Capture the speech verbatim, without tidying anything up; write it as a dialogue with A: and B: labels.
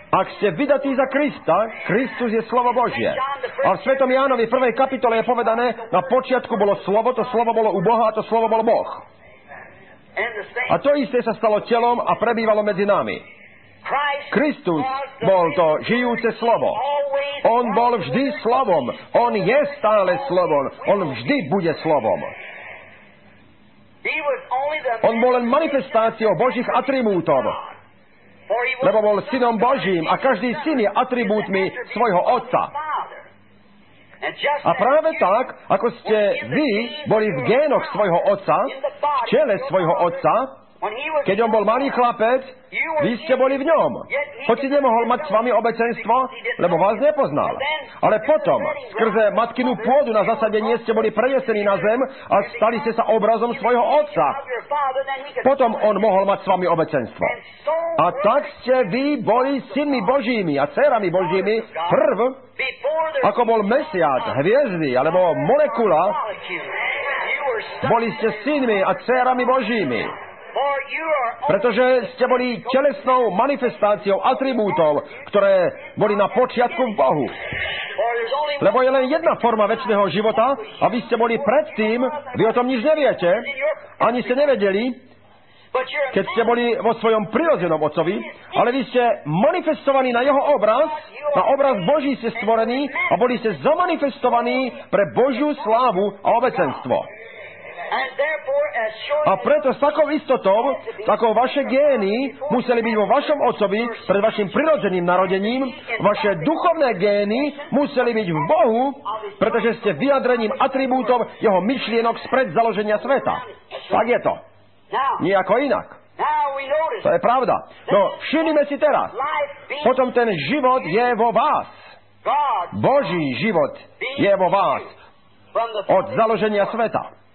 A: Ak ste vydatí za Krista, Kristus je slovo Božie. A v Svetom Jánovi prvej kapitole je povedané, na počiatku bolo slovo, to slovo bolo u Boha a to slovo bol Boh. A to isté sa stalo telom a prebývalo medzi nami. Kristus bol to žijúce slovo. On bol vždy slovom. On je stále slovom. On vždy bude slovom. On bol len manifestáciou Božích atribútov. Lebo bol synom Božím a každý syn je atribútmi svojho otca. A práve tak, ako ste vy boli v génoch svojho otca, v tele svojho otca, keď on bol malý chlapec, vy ste boli v ňom. Hoci nemohol mať s vami obecenstvo, lebo vás nepoznal. Ale potom, skrze matkinu pôdu na zasadenie ste boli prenesení na zem a stali ste sa obrazom svojho otca. Potom on mohol mať s vami obecenstvo. A tak ste vy boli synmi Božími a dcérami Božími prv, ako bol mesiac, hviezdy alebo molekula, boli ste synmi a dcérami Božími. Pretože ste boli telesnou manifestáciou atribútov, ktoré boli na počiatku v Bohu. Lebo je len jedna forma večného života a vy ste boli predtým, vy o tom nič neviete, ani ste nevedeli, keď ste boli vo svojom prirodzenom otcovi, ale vy ste manifestovaní na jeho obraz, na obraz Boží ste stvorení a boli ste zamanifestovaní pre Božiu slávu a obecenstvo. A preto s takou istotou, takou vaše gény museli byť vo vašom otcovi pred vašim prirodzeným narodením, vaše duchovné gény museli byť v Bohu, pretože ste vyjadrením atribútov jeho myšlienok spred založenia sveta. Tak je to. Nijako inak. To je pravda. No, všimnime si teraz. Potom ten život je vo vás. Boží život je vo vás. Od založenia sveta.